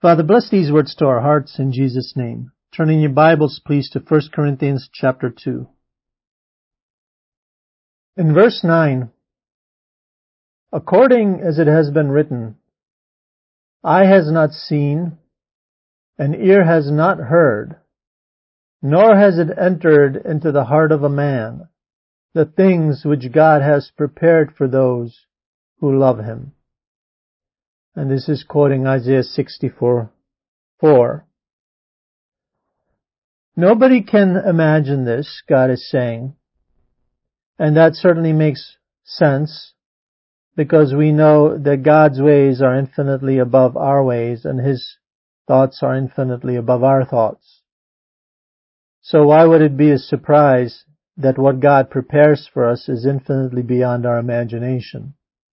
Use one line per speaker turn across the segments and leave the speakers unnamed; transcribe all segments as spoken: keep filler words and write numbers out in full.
Father, bless these words to our hearts in Jesus' name. Turn in your Bibles, please, to First Corinthians chapter two. In verse nine, according as it has been written, eye has not seen, and ear has not heard, nor has it entered into the heart of a man, the things which God has prepared for those who love Him. And this is quoting Isaiah sixty-four four. Nobody can imagine this, God is saying. And that certainly makes sense, because we know that God's ways are infinitely above our ways, and His thoughts are infinitely above our thoughts. So why would it be a surprise that what God prepares for us is infinitely beyond our imagination?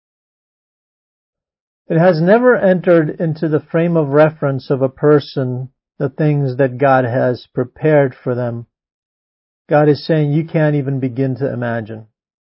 It has never entered into the frame of reference of a person the things that God has prepared for them. God is saying you can't even begin to imagine.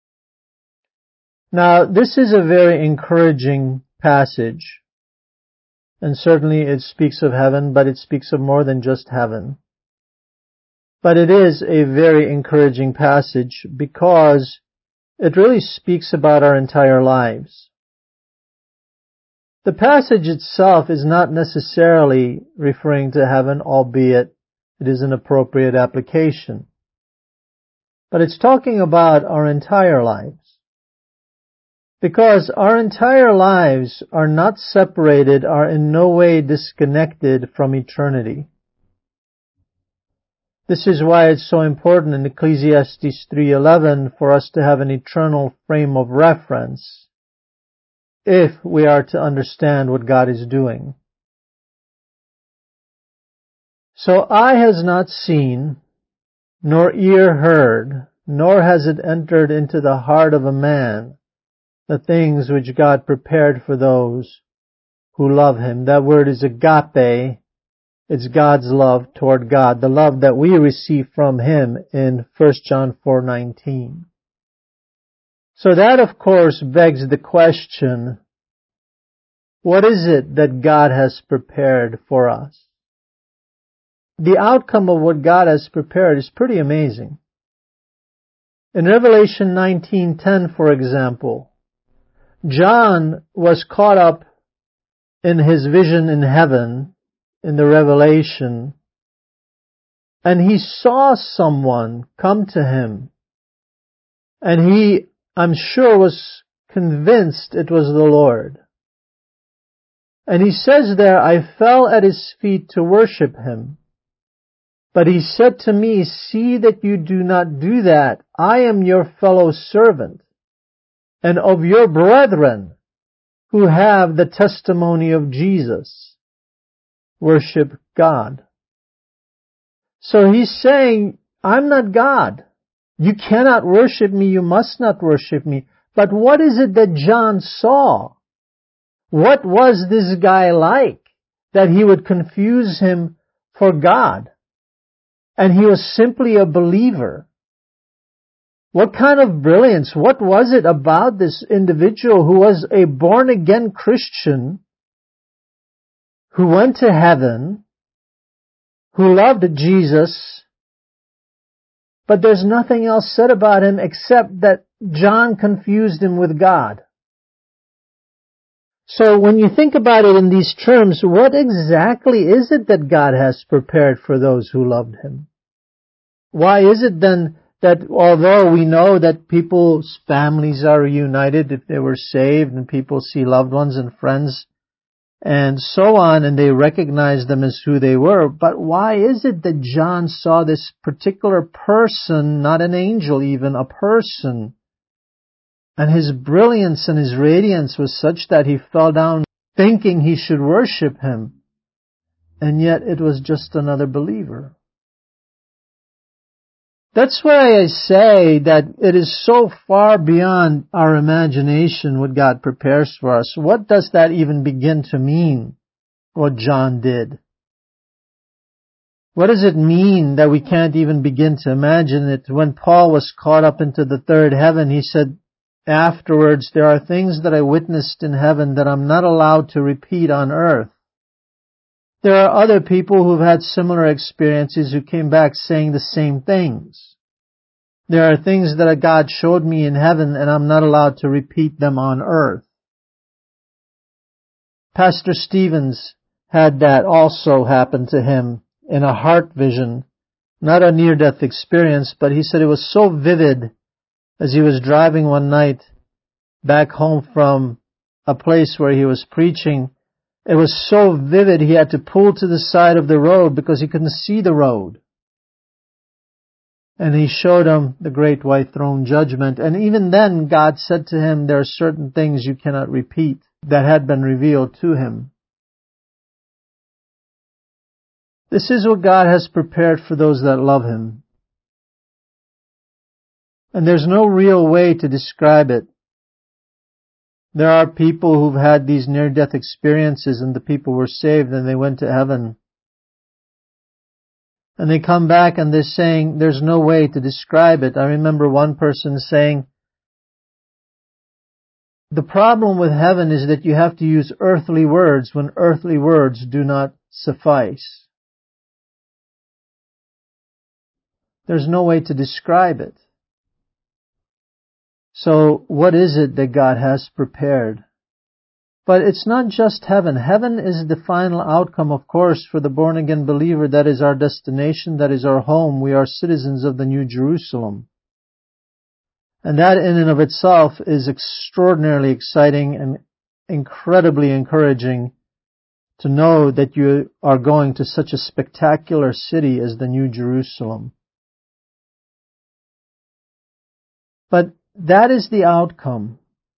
Now, this is a very encouraging passage, and certainly it speaks of heaven, but it speaks of more than just heaven. But it is a very encouraging passage because it really speaks about our entire lives. The passage itself is not necessarily referring to heaven, albeit it is an appropriate application. But it's talking about our entire lives. Because our entire lives are not separated, are in no way disconnected from eternity. This is why it's so important in Ecclesiastes three eleven for us to have an eternal frame of reference if we are to understand what God is doing. So eye has not seen, nor ear heard, nor has it entered into the heart of a man, the things which God prepared for those who love Him. That word is agape. It's God's love toward God, the love that we receive from Him in First John four nineteen. So that, of course, begs the question, what is it that God has prepared for us? The outcome of what God has prepared is pretty amazing. In Revelation nineteen ten, for example, John was caught up in his vision in heaven, in the revelation, and he saw someone come to him, and he, I'm sure, was convinced it was the Lord. And he says there, I fell at His feet to worship Him. But He said to me, see that you do not do that. I am your fellow servant, and of your brethren who have the testimony of Jesus. Worship God. So He's saying, I'm not God. You cannot worship me. You must not worship me. But what is it that John saw? What was this guy like that he would confuse him for God? And he was simply a believer. What kind of brilliance? What was it about this individual who was a born-again Christian, who went to heaven, who loved Jesus, but there's nothing else said about him except that John confused him with God? So when you think about it in these terms, what exactly is it that God has prepared for those who loved Him? Why is it then that although we know that people's families are reunited if they were saved, and people see loved ones and friends and so on, and they recognize them as who they were, but why is it that John saw this particular person, not an angel even, a person, and his brilliance and his radiance was such that he fell down thinking he should worship Him, and yet it was just another believer? That's why I say that it is so far beyond our imagination what God prepares for us. What does that even begin to mean, what John did? What does it mean that we can't even begin to imagine it? When Paul was caught up into the third heaven, he said afterwards, there are things that I witnessed in heaven that I'm not allowed to repeat on earth. There are other people who've had similar experiences who came back saying the same things. There are things that God showed me in heaven and I'm not allowed to repeat them on earth. Pastor Stevens had that also happen to him in a heart vision, not a near-death experience, but he said it was so vivid as he was driving one night back home from a place where he was preaching. It was so vivid he had to pull to the side of the road because he couldn't see the road. And he showed him the great white throne judgment. And even then, God said to him, there are certain things you cannot repeat that had been revealed to him. This is what God has prepared for those that love Him. And there's no real way to describe it. There are people who've had these near-death experiences and the people were saved and they went to heaven. And they come back and they're saying there's no way to describe it. I remember one person saying, the problem with heaven is that you have to use earthly words when earthly words do not suffice. There's no way to describe it. So what is it that God has prepared? But it's not just heaven. Heaven is the final outcome, of course, for the born-again believer. That is our destination. That is our home. We are citizens of the New Jerusalem. And that in and of itself is extraordinarily exciting and incredibly encouraging to know that you are going to such a spectacular city as the New Jerusalem. But that is the outcome.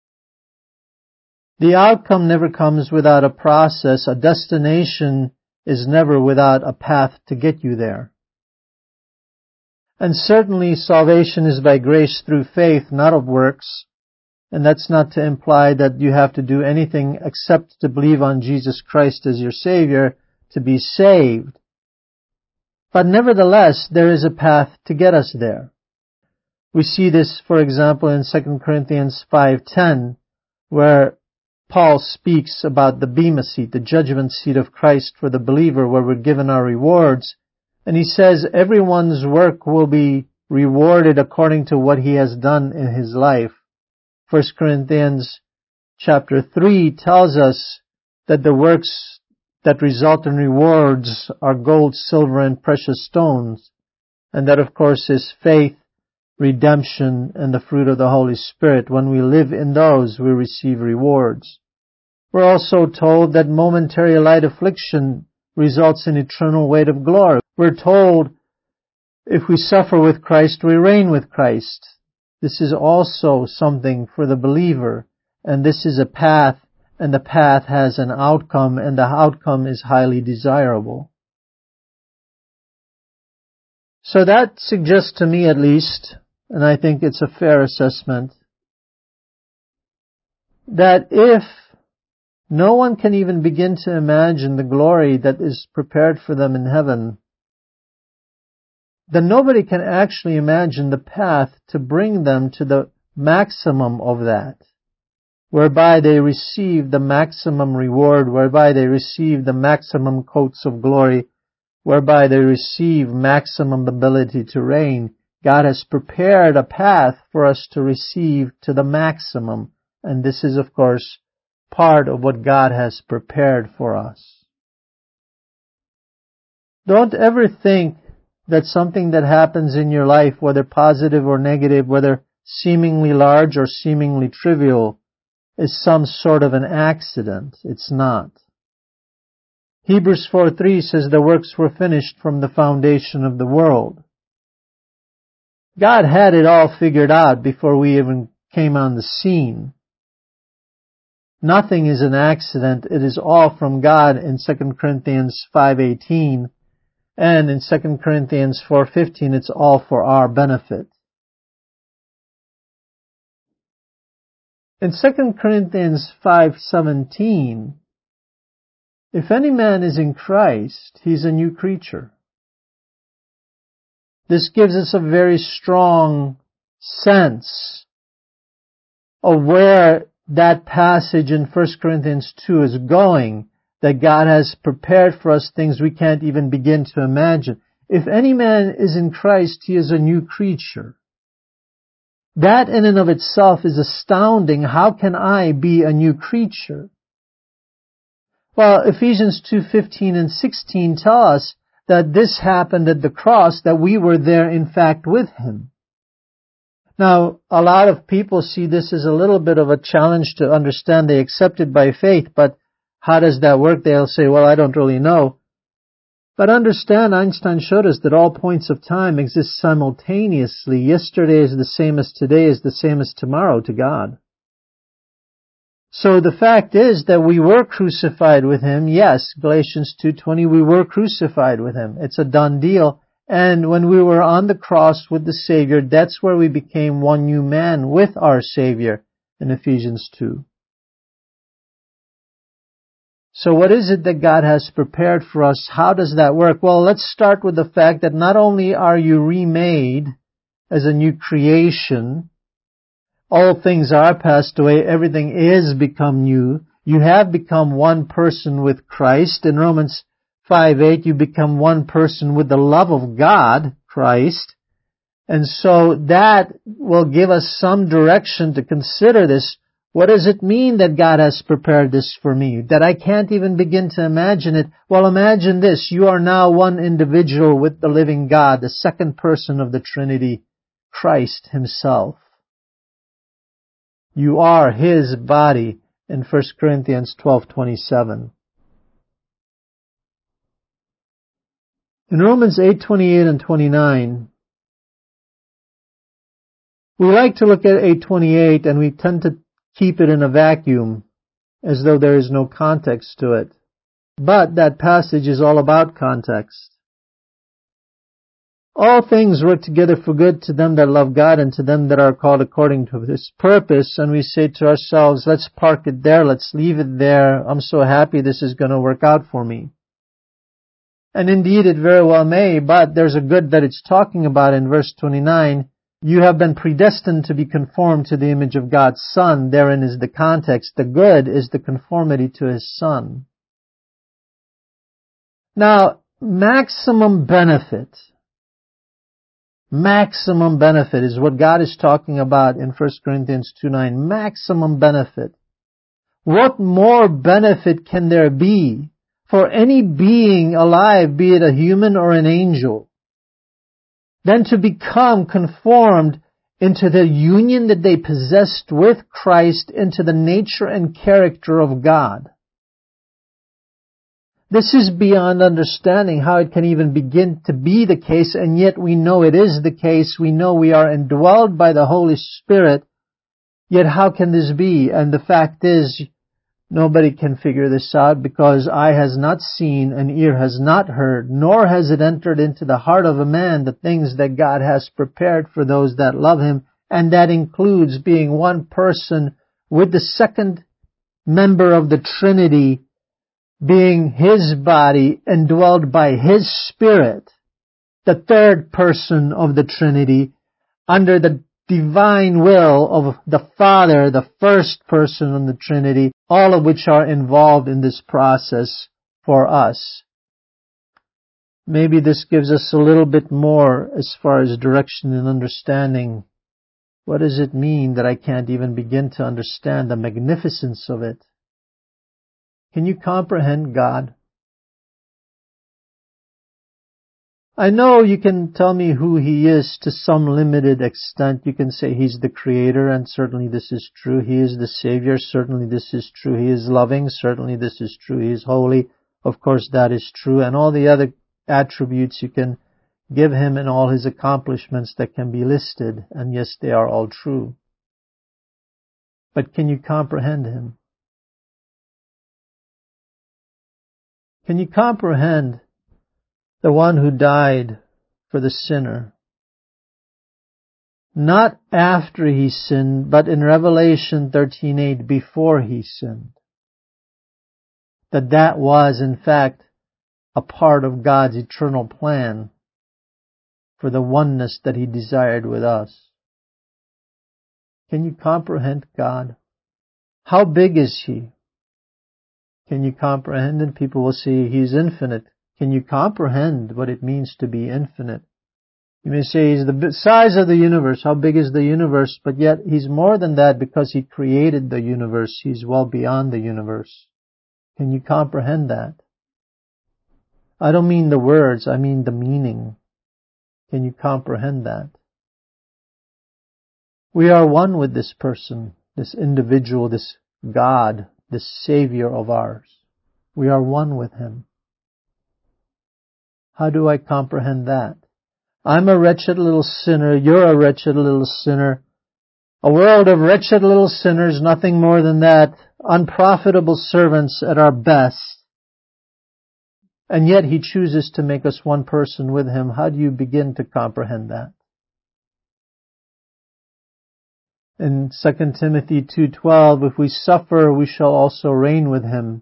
The outcome never comes without a process. A destination is never without a path to get you there. And certainly salvation is by grace through faith, not of works. And that's not to imply that you have to do anything except to believe on Jesus Christ as your Savior to be saved. But nevertheless, there is a path to get us there. We see this, for example, in Second Corinthians five ten, where Paul speaks about the bema seat, the judgment seat of Christ for the believer, where we're given our rewards. And he says everyone's work will be rewarded according to what he has done in his life. First Corinthians chapter three tells us that the works that result in rewards are gold, silver, and precious stones. And that, of course, is faith, redemption, and the fruit of the Holy Spirit. When we live in those, we receive rewards. We're also told that momentary light affliction results in eternal weight of glory. We're told if we suffer with Christ, we reign with Christ. This is also something for the believer, and this is a path, and the path has an outcome, and the outcome is highly desirable. So that suggests to me at least, and I think it's a fair assessment, that if no one can even begin to imagine the glory that is prepared for them in heaven, then nobody can actually imagine the path to bring them to the maximum of that, whereby they receive the maximum reward, whereby they receive the maximum coats of glory, whereby they receive maximum ability to reign. God has prepared a path for us to receive to the maximum, and this is, of course, part of what God has prepared for us. Don't ever think that something that happens in your life, whether positive or negative, whether seemingly large or seemingly trivial, is some sort of an accident. It's not. Hebrews four three says the works were finished from the foundation of the world. God had it all figured out before we even came on the scene. Nothing is an accident. It is all from God in Second Corinthians five eighteen. And in Second Corinthians four fifteen, it's all for our benefit. In Second Corinthians five seventeen, if any man is in Christ, he's a new creature. This gives us a very strong sense of where that passage in First Corinthians two is going, that God has prepared for us things we can't even begin to imagine. If any man is in Christ, he is a new creature. That in and of itself is astounding. How can I be a new creature? Well, Ephesians two fifteen and sixteen tell us that this happened at the cross, that we were there in fact with Him. Now, a lot of people see this as a little bit of a challenge to understand. They accept it by faith, but how does that work? They'll say, well, I don't really know. But understand, Einstein showed us that all points of time exist simultaneously. Yesterday is the same as today, is the same as tomorrow to God. So the fact is that we were crucified with Him. Yes, Galatians two twenty, we were crucified with Him. It's a done deal. And when we were on the cross with the Savior, that's where we became one new man with our Savior in Ephesians two. So what is it that God has prepared for us? How does that work? Well, let's start with the fact that not only are you remade as a new creation, all things are passed away, everything is become new. You have become one person with Christ. In Romans five eight, you become one person with the love of God, Christ. And so that will give us some direction to consider this. What does it mean that God has prepared this for me? That I can't even begin to imagine it? Well, imagine this. You are now one individual with the living God, the second person of the Trinity, Christ Himself. You are His body in First Corinthians twelve twenty-seven. In Romans eight twenty-eight and twenty-nine, we like to look at eight twenty-eight and we tend to keep it in a vacuum as though there is no context to it. But that passage is all about context. All things work together for good to them that love God and to them that are called according to His purpose. And we say to ourselves, let's park it there, let's leave it there. I'm so happy this is going to work out for me. And indeed it very well may, but there's a good that it's talking about in verse twenty-nine. You have been predestined to be conformed to the image of God's Son. Therein is the context. The good is the conformity to His Son. Now, maximum benefit. Maximum benefit is what God is talking about in First Corinthians two nine. Maximum benefit. What more benefit can there be for any being alive, be it a human or an angel, than to become conformed into the union that they possessed with Christ, into the nature and character of God? This is beyond understanding how it can even begin to be the case, and yet we know it is the case. We know we are indwelled by the Holy Spirit, yet how can this be? And the fact is, nobody can figure this out, because eye has not seen and ear has not heard, nor has it entered into the heart of a man the things that God has prepared for those that love Him. And that includes being one person with the second member of the Trinity, being His body indwelled by His Spirit, the third person of the Trinity, under the divine will of the Father, the first person of the Trinity, all of which are involved in this process for us. Maybe this gives us a little bit more as far as direction and understanding. What does it mean that I can't even begin to understand the magnificence of it? Can you comprehend God? I know you can tell me who He is to some limited extent. You can say He's the Creator, and certainly this is true. He is the Savior, certainly this is true. He is loving, certainly this is true. He is holy, of course that is true. And all the other attributes you can give Him and all His accomplishments that can be listed. And yes, they are all true. But can you comprehend Him? Can you comprehend the one who died for the sinner? Not after he sinned, but in Revelation thirteen eight, before he sinned. That that was, in fact, a part of God's eternal plan for the oneness that He desired with us. Can you comprehend God? How big is He? Can you comprehend? And people will say He's infinite. Can you comprehend what it means to be infinite? You may say He's the size of the universe. How big is the universe? But yet He's more than that because He created the universe. He's well beyond the universe. Can you comprehend that? I don't mean the words, I mean the meaning. Can you comprehend that? We are one with this person, this individual, this God, this Savior of ours. We are one with Him. How do I comprehend that? I'm a wretched little sinner, you're a wretched little sinner. A world of wretched little sinners, nothing more than that, unprofitable servants at our best. And yet He chooses to make us one person with Him. How do you begin to comprehend that? In Second Timothy two twelve, if we suffer, we shall also reign with Him.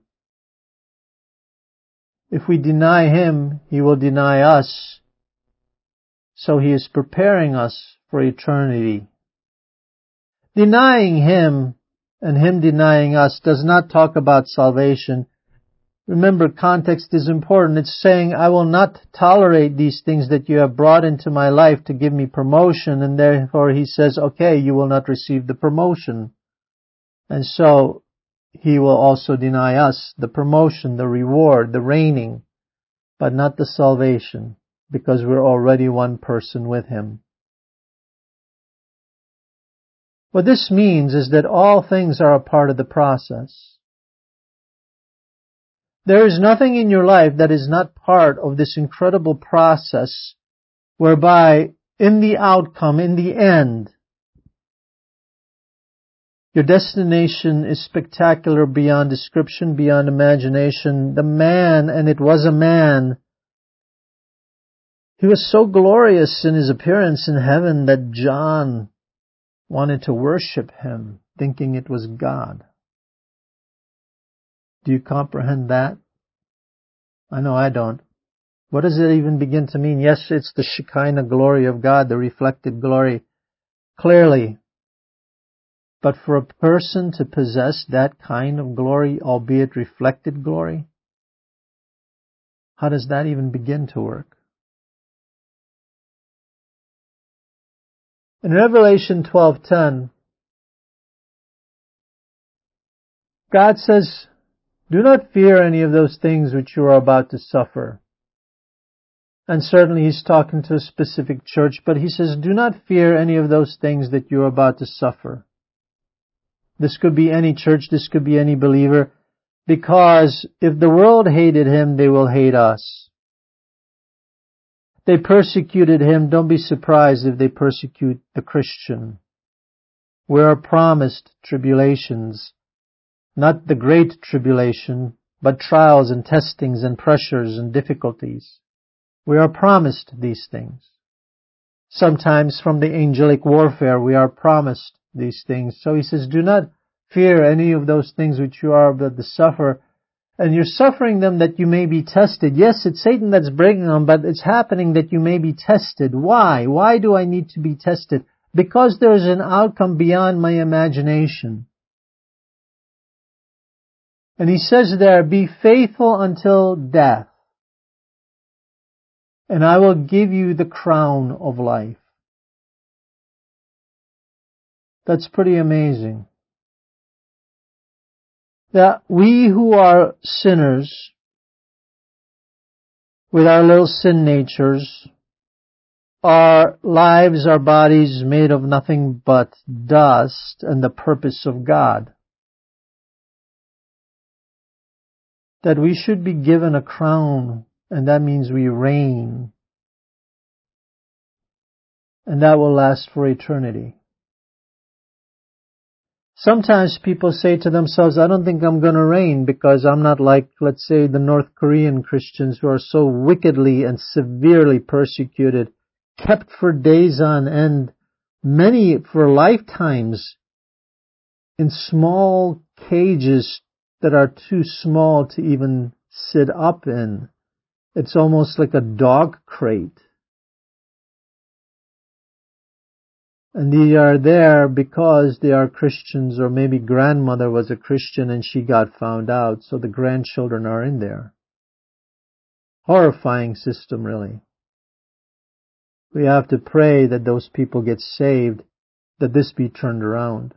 If we deny Him, He will deny us. So He is preparing us for eternity. Denying Him and Him denying us does not talk about salvation. Remember, context is important. It's saying, I will not tolerate these things that you have brought into my life to give me promotion, and therefore He says, okay, you will not receive the promotion. And so He will also deny us the promotion, the reward, the reigning, but not the salvation, because we're already one person with Him. What this means is that all things are a part of the process. There is nothing in your life that is not part of this incredible process whereby in the outcome, in the end, your destination is spectacular beyond description, beyond imagination. The man, and it was a man, he was so glorious in his appearance in heaven that John wanted to worship him, thinking it was God. Do you comprehend that? I know I don't. What does it even begin to mean? Yes, it's the Shekinah glory of God, the reflected glory, clearly. But for a person to possess that kind of glory, albeit reflected glory, how does that even begin to work? In Revelation twelve ten, God says, do not fear any of those things which you are about to suffer. And certainly He's talking to a specific church, but He says, do not fear any of those things that you are about to suffer. This could be any church, this could be any believer, because if the world hated Him, they will hate us. They persecuted Him, don't be surprised if they persecute the Christian. We are promised tribulations. Not the great tribulation, but trials and testings and pressures and difficulties. We are promised these things. Sometimes from the angelic warfare we are promised these things. So He says, do not fear any of those things which you are about to suffer. And you're suffering them that you may be tested. Yes, it's Satan that's bringing them, but it's happening that you may be tested. Why? Why do I need to be tested? Because there is an outcome beyond my imagination. And He says there, be faithful until death, and I will give you the crown of life. That's pretty amazing. That we who are sinners, with our little sin natures, our lives, our bodies made of nothing but dust and the purpose of God, that we should be given a crown, and that means we reign. And that will last for eternity. Sometimes people say to themselves, I don't think I'm going to reign because I'm not like, let's say, the North Korean Christians who are so wickedly and severely persecuted, kept for days on end, many for lifetimes, in small cages that are too small to even sit up in. It's almost like a dog crate. And they are there because they are Christians, or maybe grandmother was a Christian and she got found out, so the grandchildren are in there. Horrifying system, really. We have to pray that those people get saved, that this be turned around.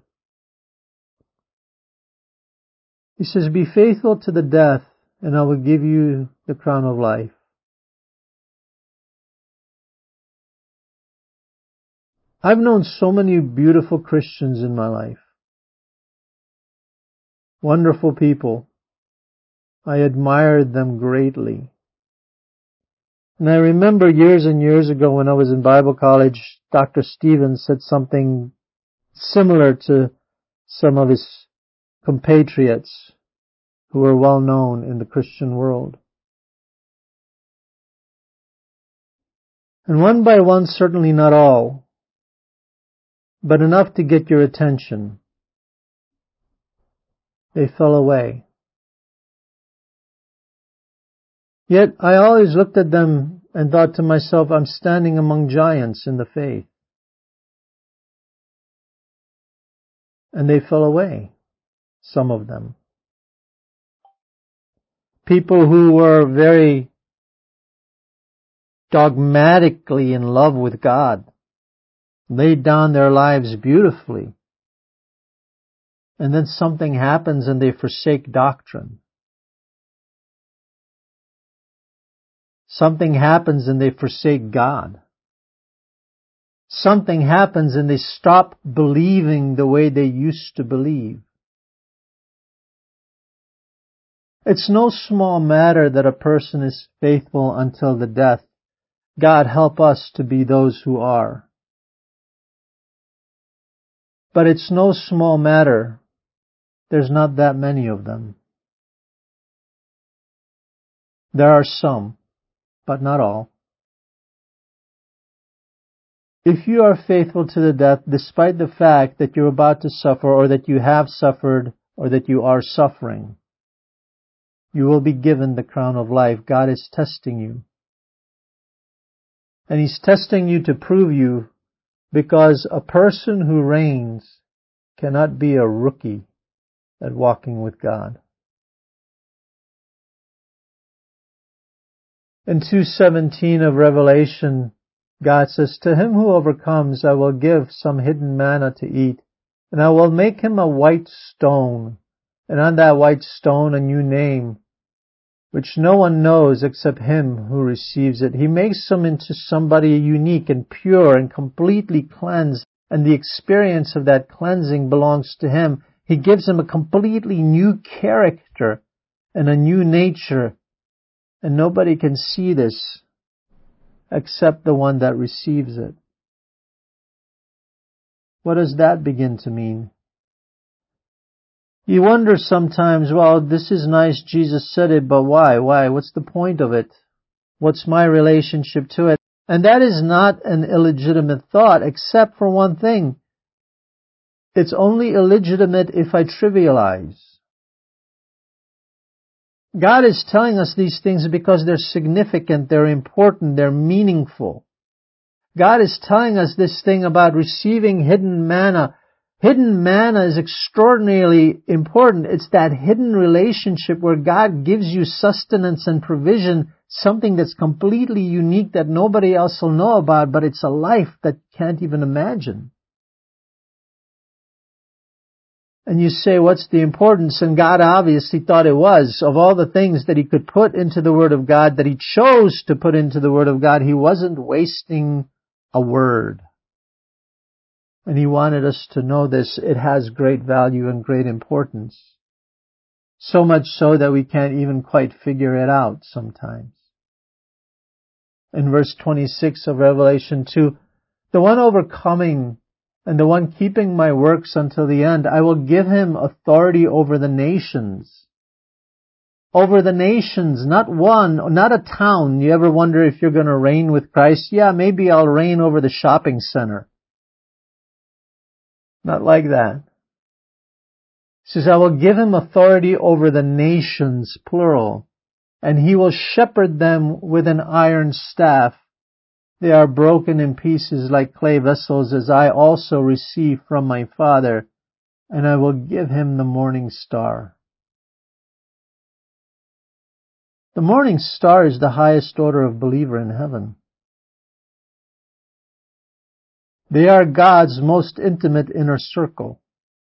He says, be faithful to the death, and I will give you the crown of life. I've known so many beautiful Christians in my life. Wonderful people. I admired them greatly. And I remember years and years ago when I was in Bible college, Doctor Stevens said something similar to some of his compatriots who were well known in the Christian world. And one by one, certainly not all, but enough to get your attention, they fell away. Yet I always looked at them and thought to myself, I'm standing among giants in the faith. And they fell away, some of them. People who were very dogmatically in love with God, laid down their lives beautifully, and then something happens and they forsake doctrine. Something happens and they forsake God. Something happens and they stop believing the way they used to believe. It's no small matter that a person is faithful until the death. God help us to be those who are. But it's no small matter. There's not that many of them. There are some, but not all. If you are faithful to the death, despite the fact that you're about to suffer, or that you have suffered, or that you are suffering, you will be given the crown of life. God is testing you. And He's testing you to prove you, because a person who reigns cannot be a rookie at walking with God. In two seventeen of Revelation, God says, to him who overcomes, I will give some hidden manna to eat, and I will make him a white stone, and on that white stone a new name, which no one knows except him who receives it. He makes him into somebody unique and pure and completely cleansed, and the experience of that cleansing belongs to him. He gives him a completely new character and a new nature, and nobody can see this except the one that receives it. What does that begin to mean? You wonder sometimes, well, this is nice, Jesus said it, but why? Why? What's the point of it? What's my relationship to it? And that is not an illegitimate thought, except for one thing. It's only illegitimate if I trivialize. God is telling us these things because they're significant, they're important, they're meaningful. God is telling us this thing about receiving hidden manna. Hidden manna is extraordinarily important. It's that hidden relationship where God gives you sustenance and provision, something that's completely unique that nobody else will know about, but it's a life that you can't even imagine. And you say, what's the importance? And God obviously thought it was. Of all the things that He could put into the Word of God, that He chose to put into the Word of God, He wasn't wasting a word. And He wanted us to know this. It has great value and great importance. So much so that we can't even quite figure it out sometimes. In verse twenty-six of Revelation two, the one overcoming and the one keeping my works until the end, I will give him authority over the nations. Over the nations, not one, not a town. You ever wonder if you're going to reign with Christ? Yeah, maybe I'll reign over the shopping center. Not like that. He says, I will give him authority over the nations, plural, and he will shepherd them with an iron staff. They are broken in pieces like clay vessels, as I also receive from my Father, and I will give him the morning star. The morning star is the highest order of believer in heaven. They are God's most intimate inner circle.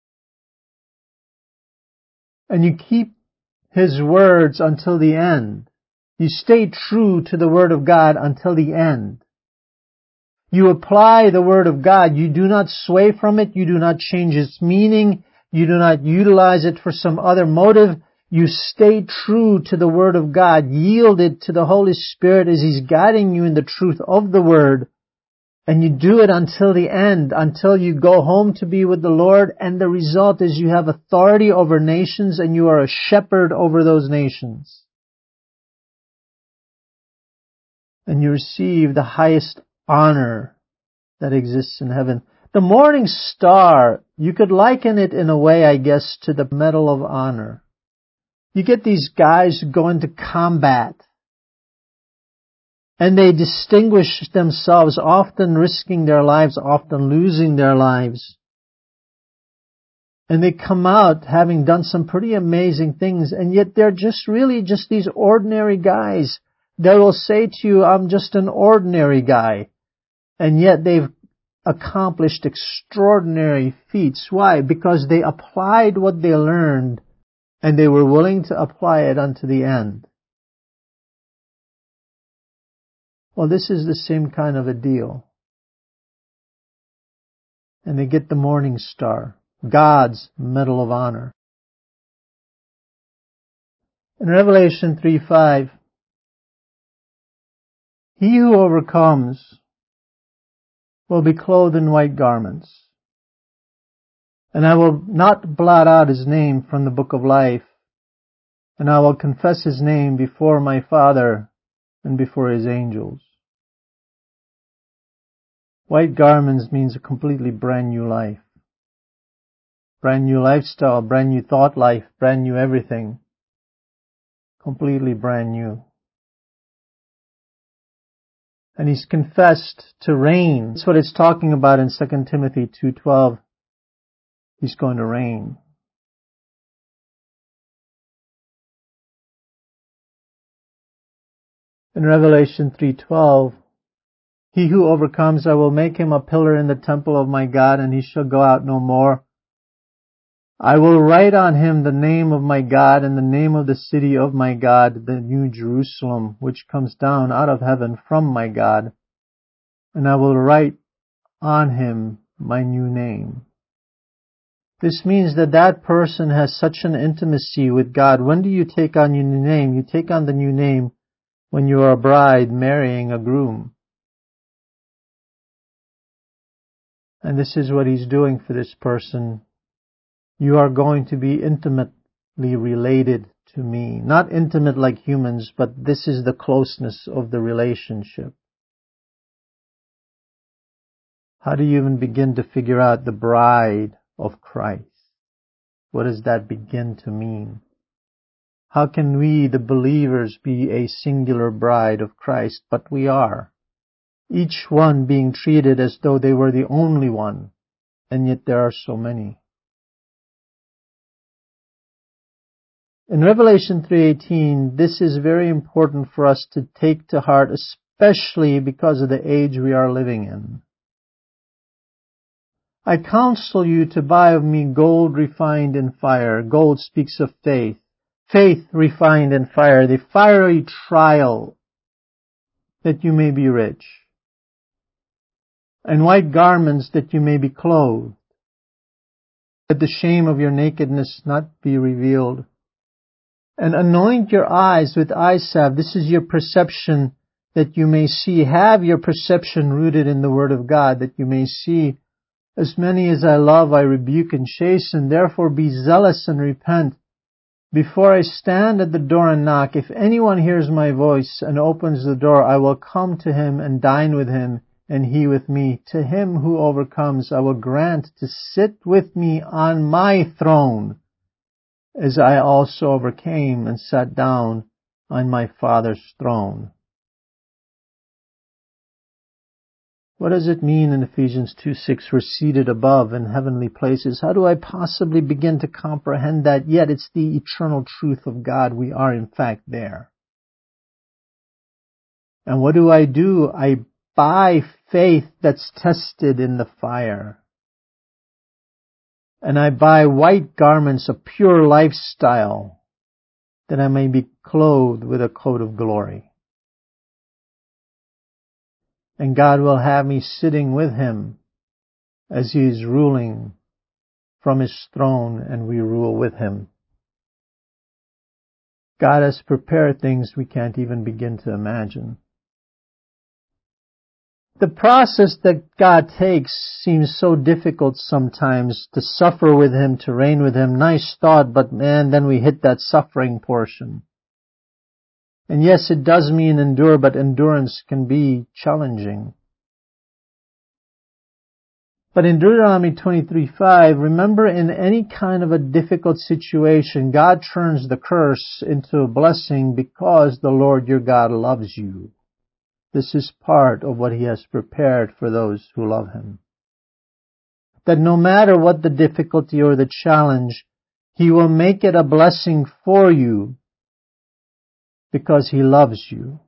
And you keep his words until the end. You stay true to the word of God until the end. You apply the word of God. You do not sway from it. You do not change its meaning. You do not utilize it for some other motive. You stay true to the word of God. Yield it to the Holy Spirit as he's guiding you in the truth of the word. And you do it until the end, until you go home to be with the Lord. And the result is you have authority over nations and you are a shepherd over those nations. And you receive the highest honor that exists in heaven. The morning star, you could liken it in a way, I guess, to the Medal of Honor. You get these guys who go into combat, and they distinguish themselves, often risking their lives, often losing their lives. And they come out having done some pretty amazing things, and yet they're just really just these ordinary guys. They will say to you, I'm just an ordinary guy. And yet they've accomplished extraordinary feats. Why? Because they applied what they learned, and they were willing to apply it unto the end. Well, this is the same kind of a deal. And they get the morning star, God's Medal of Honor. In Revelation three five, he who overcomes will be clothed in white garments, and I will not blot out his name from the book of life, and I will confess his name before my Father and before his angels. White garments means a completely brand new life. Brand new lifestyle, brand new thought life, brand new everything. Completely brand new. And he's confessed to reign. That's what it's talking about in Second Timothy two twelve. He's going to reign. In Revelation three twelve, he who overcomes, I will make him a pillar in the temple of my God, and he shall go out no more. I will write on him the name of my God and the name of the city of my God, the new Jerusalem, which comes down out of heaven from my God. And I will write on him my new name. This means that that person has such an intimacy with God. When do you take on your new name? You take on the new name when you are a bride marrying a groom. And this is what he's doing for this person. You are going to be intimately related to me. Not intimate like humans, but this is the closeness of the relationship. How do you even begin to figure out the bride of Christ? What does that begin to mean? How can we, the believers, be a singular bride of Christ? But we are. Each one being treated as though they were the only one, and yet there are so many. In Revelation three eighteen, this is very important for us to take to heart, especially because of the age we are living in. I counsel you to buy of me gold refined in fire. Gold speaks of faith. Faith refined in fire, the fiery trial, that you may be rich. And white garments, that you may be clothed, that the shame of your nakedness not be revealed. And anoint your eyes with eye salve. This is your perception, that you may see. Have your perception rooted in the Word of God, that you may see. As many as I love, I rebuke and chasten. Therefore be zealous and repent. Before I stand at the door and knock, if anyone hears my voice and opens the door, I will come to him and dine with him, and he with me. To him who overcomes, I will grant to sit with me on my throne, as I also overcame and sat down on my Father's throne. What does it mean in Ephesians two six, we're seated above in heavenly places? How do I possibly begin to comprehend that? Yet it's the eternal truth of God. We are in fact there. And what do I do? I buy faith that's tested in the fire. And I buy white garments, a pure lifestyle, that I may be clothed with a coat of glory. And God will have me sitting with Him as He is ruling from His throne, and we rule with Him. God has prepared things we can't even begin to imagine. The process that God takes seems so difficult sometimes, to suffer with Him, to reign with Him. Nice thought, but man, then we hit that suffering portion. And yes, it does mean endure, but endurance can be challenging. But in Deuteronomy twenty-three five, remember, in any kind of a difficult situation, God turns the curse into a blessing because the Lord your God loves you. This is part of what He has prepared for those who love Him. That no matter what the difficulty or the challenge, He will make it a blessing for you because He loves you.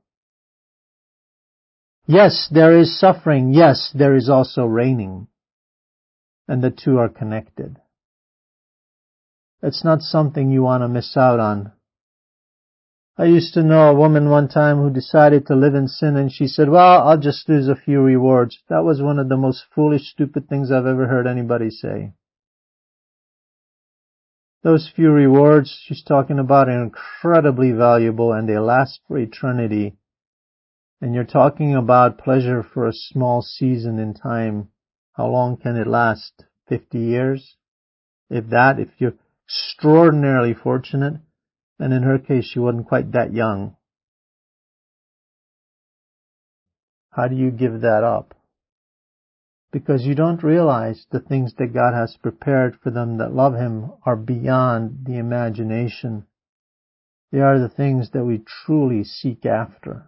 Yes, there is suffering. Yes, there is also reigning. And the two are connected. It's not something you want to miss out on. I used to know a woman one time who decided to live in sin, and she said, well, I'll just lose a few rewards. That was one of the most foolish, stupid things I've ever heard anybody say. Those few rewards she's talking about are incredibly valuable, and they last for eternity. And you're talking about pleasure for a small season in time. How long can it last? Fifty years? If that, if you're extraordinarily fortunate. And in her case, she wasn't quite that young. How do you give that up? Because you don't realize the things that God has prepared for them that love Him are beyond the imagination. They are the things that we truly seek after.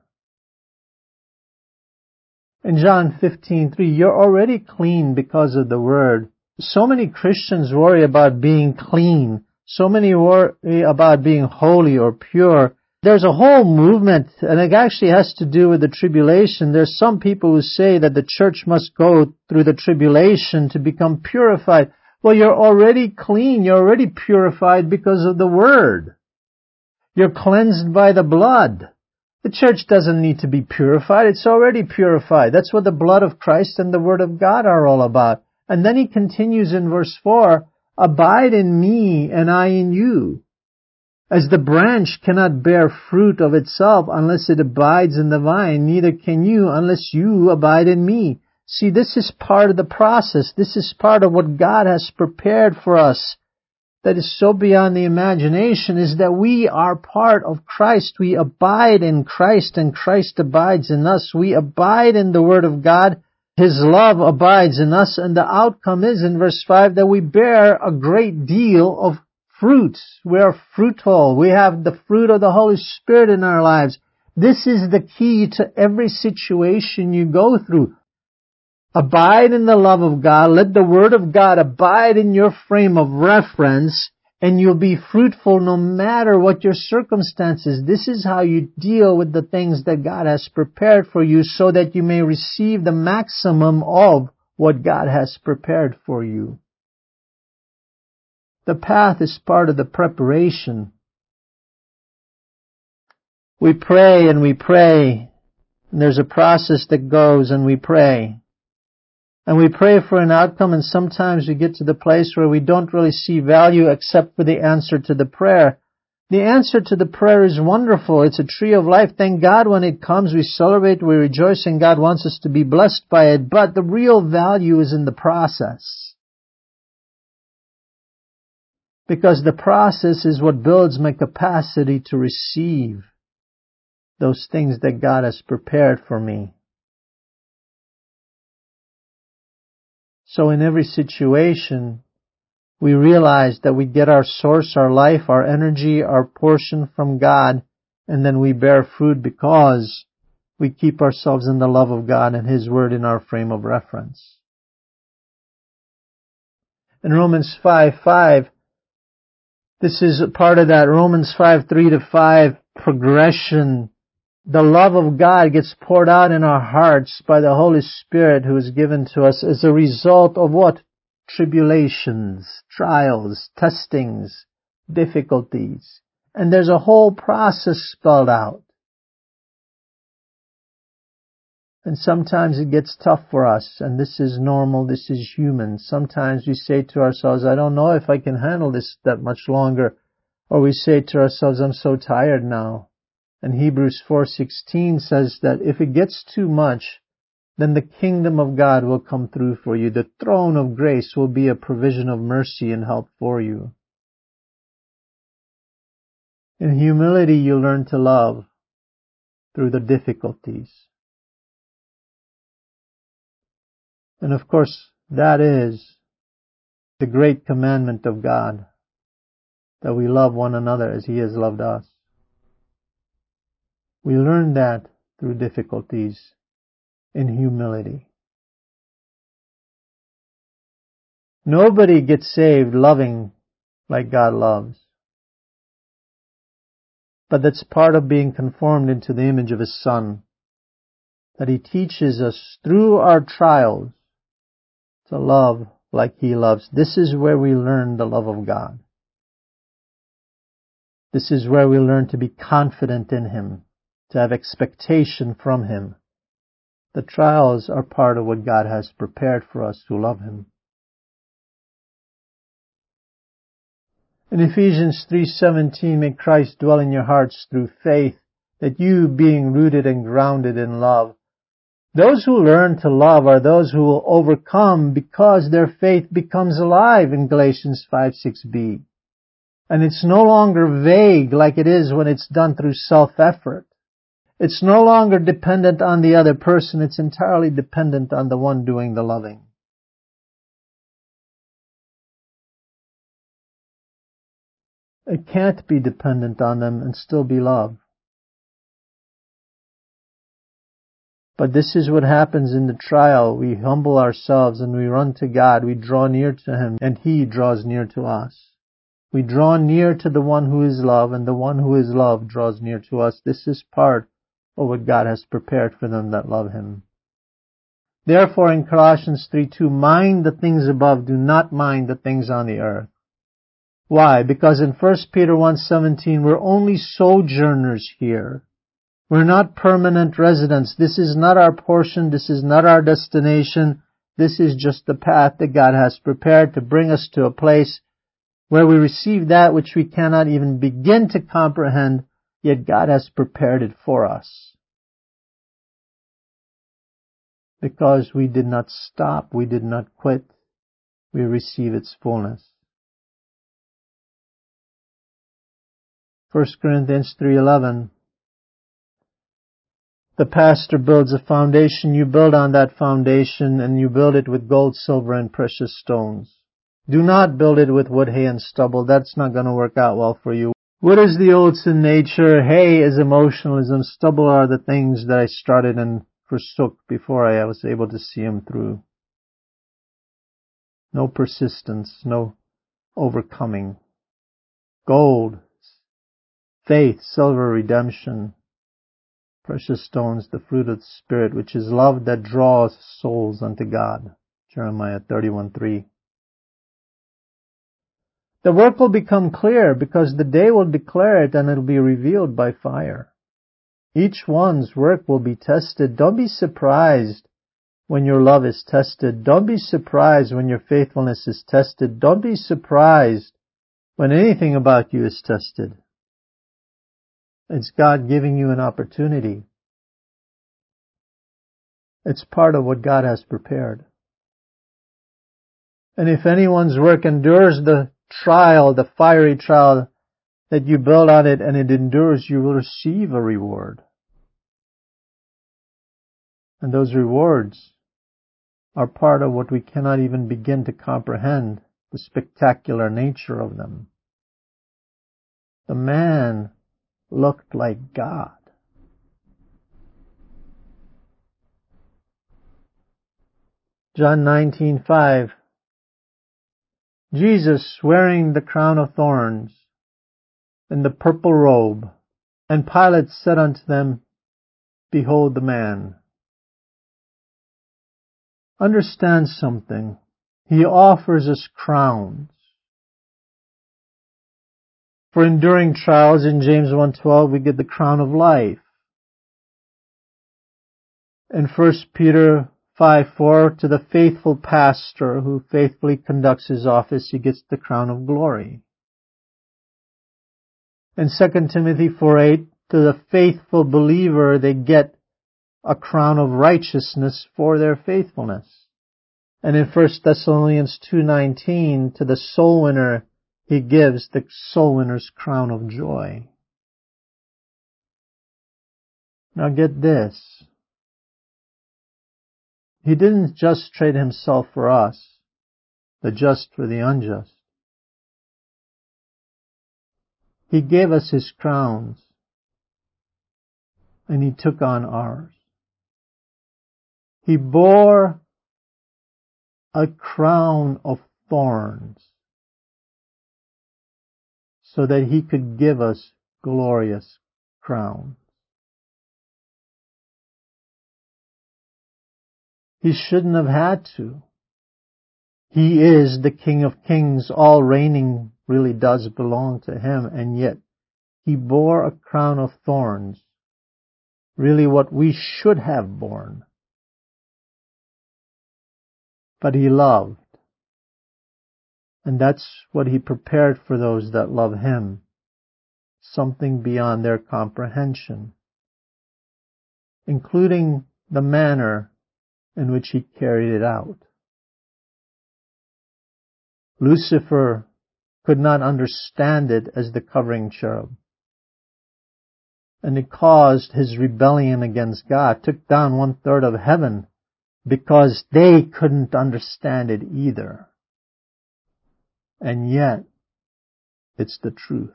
In John fifteen three, you're already clean because of the Word. So many Christians worry about being clean. So many worry about being holy or pure. There's a whole movement, and it actually has to do with the tribulation. There's some people who say that the church must go through the tribulation to become purified. Well, you're already clean. You're already purified because of the Word. You're cleansed by the blood. The church doesn't need to be purified. It's already purified. That's what the blood of Christ and the Word of God are all about. And then he continues in verse four, abide in me and I in you. As the branch cannot bear fruit of itself unless it abides in the vine, neither can you unless you abide in me. See, this is part of the process. This is part of what God has prepared for us. That is so beyond the imagination, is that we are part of Christ. We abide in Christ and Christ abides in us. We abide in the Word of God. His love abides in us, and the outcome is in verse five that we bear a great deal of fruit. We are fruitful. We have the fruit of the Holy Spirit in our lives. This is the key to every situation you go through. Abide in the love of God. Let the Word of God abide in your frame of reference, and you'll be fruitful no matter what your circumstances. This is how you deal with the things that God has prepared for you so that you may receive the maximum of what God has prepared for you. The path is part of the preparation. We pray and we pray, and there's a process that goes, and we pray. And we pray for an outcome, and sometimes we get to the place where we don't really see value except for the answer to the prayer. The answer to the prayer is wonderful. It's a tree of life. Thank God when it comes, we celebrate, we rejoice, and God wants us to be blessed by it. But the real value is in the process. Because the process is what builds my capacity to receive those things that God has prepared for me. So in every situation, we realize that we get our source, our life, our energy, our portion from God, and then we bear fruit because we keep ourselves in the love of God and His Word in our frame of reference. In Romans five five, this is a part of that Romans five three to five progression. The love of God gets poured out in our hearts by the Holy Spirit who is given to us as a result of what? Tribulations, trials, testings, difficulties. And there's a whole process spelled out. And sometimes it gets tough for us, and this is normal, this is human. Sometimes we say to ourselves, I don't know if I can handle this that much longer. Or we say to ourselves, I'm so tired now. And Hebrews four sixteen says that if it gets too much, then the kingdom of God will come through for you. The throne of grace will be a provision of mercy and help for you. In humility, you learn to love through the difficulties. And of course, that is the great commandment of God, that we love one another as He has loved us. We learn that through difficulties in humility. Nobody gets saved loving like God loves. But that's part of being conformed into the image of His Son, that He teaches us through our trials to love like He loves. This is where we learn the love of God. This is where we learn to be confident in Him, to have expectation from Him. The trials are part of what God has prepared for us who love Him. In Ephesians three seventeen, may Christ dwell in your hearts through faith, that you, being rooted and grounded in love. Those who learn to love are those who will overcome because their faith becomes alive in Galatians five six b. And it's no longer vague like it is when it's done through self-effort. It's no longer dependent on the other person. It's entirely dependent on the one doing the loving. It can't be dependent on them and still be love. But this is what happens in the trial. We humble ourselves and we run to God. We draw near to Him and He draws near to us. We draw near to the one who is love, and the one who is love draws near to us. This is part of what God has prepared for them that love Him. Therefore in Colossians three two, mind the things above, do not mind the things on the earth. Why? Because in First Peter one seventeen, we're only sojourners here. We're not permanent residents. This is not our portion. This is not our destination. This is just the path that God has prepared to bring us to a place where we receive that which we cannot even begin to comprehend, yet God has prepared it for us. Because we did not stop, we did not quit, we receive its fullness. First Corinthians three eleven. The pastor builds a foundation, you build on that foundation, and you build it with gold, silver, and precious stones. Do not build it with wood, hay, and stubble. That's not going to work out well for you. Wood is the old sin nature, hay is emotionalism, stubble are the things that I started and forsook before I was able to see them through. No persistence, no overcoming. Gold, faith, silver, redemption. Precious stones, the fruit of the Spirit, which is love that draws souls unto God. Jeremiah thirty-one three. The work will become clear because the day will declare it and it will be revealed by fire. Each one's work will be tested. Don't be surprised when your love is tested. Don't be surprised when your faithfulness is tested. Don't be surprised when anything about you is tested. It's God giving you an opportunity. It's part of what God has prepared. And if anyone's work endures the trial, the fiery trial that you build on it and it endures, you will receive a reward. And those rewards are part of what we cannot even begin to comprehend, the spectacular nature of them. The man looked like God. John nineteen five. Jesus wearing the crown of thorns and the purple robe. And Pilate said unto them, Behold the man. Understand something. He offers us crowns. For enduring trials in James one twelve, we get the crown of life. In First Peter five four, to the faithful pastor who faithfully conducts his office, he gets the crown of glory. In Second Timothy four eight, to the faithful believer, they get a crown of righteousness for their faithfulness. And in First Thessalonians two nineteen, to the soul winner, he gives the soul winner's crown of joy. Now get this. He didn't just trade himself for us, the just for the unjust. He gave us his crowns, and he took on ours. He bore a crown of thorns so that he could give us glorious crowns. He shouldn't have had to. He is the King of Kings. All reigning really does belong to him, and yet he bore a crown of thorns, really what we should have borne. But he loved, and that's what he prepared for those that love him, something beyond their comprehension, including the manner in which he carried it out. Lucifer could not understand it as the covering cherub, and it caused his rebellion against God, took down one third of heaven because they couldn't understand it either. And yet, it's the truth.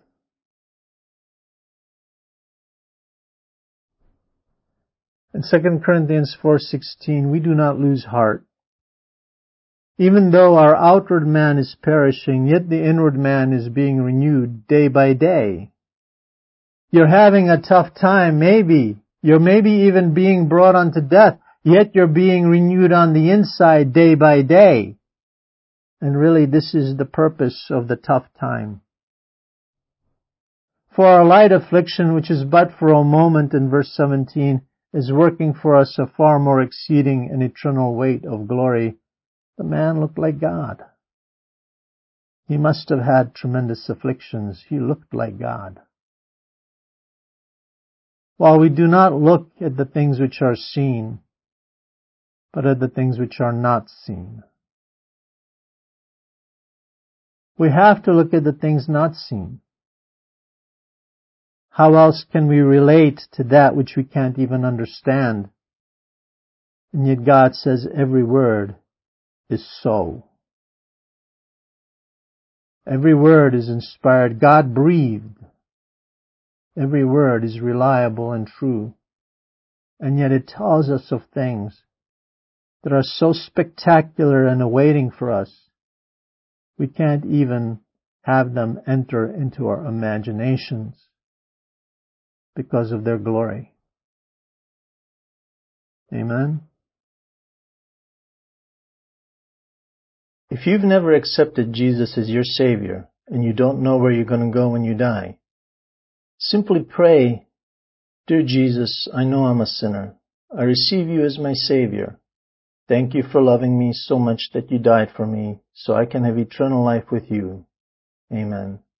In Second Corinthians four sixteen, we do not lose heart. Even though our outward man is perishing, yet the inward man is being renewed day by day. You're having a tough time, maybe. You're maybe even being brought unto death, yet you're being renewed on the inside day by day. And really, this is the purpose of the tough time. For our light affliction, which is but for a moment, in verse seventeen, is working for us a far more exceeding and eternal weight of glory. The man looked like God. He must have had tremendous afflictions. He looked like God. While we do not look at the things which are seen, but at the things which are not seen. We have to look at the things not seen. How else can we relate to that which we can't even understand? And yet God says every word is so. Every word is inspired. God breathed. Every word is reliable and true. And yet it tells us of things that are so spectacular and awaiting for us, we can't even have them enter into our imaginations because of their glory. Amen? If you've never accepted Jesus as your Savior and you don't know where you're going to go when you die, simply pray, Dear Jesus, I know I'm a sinner. I receive you as my Savior. Thank you for loving me so much that you died for me so I can have eternal life with you. Amen.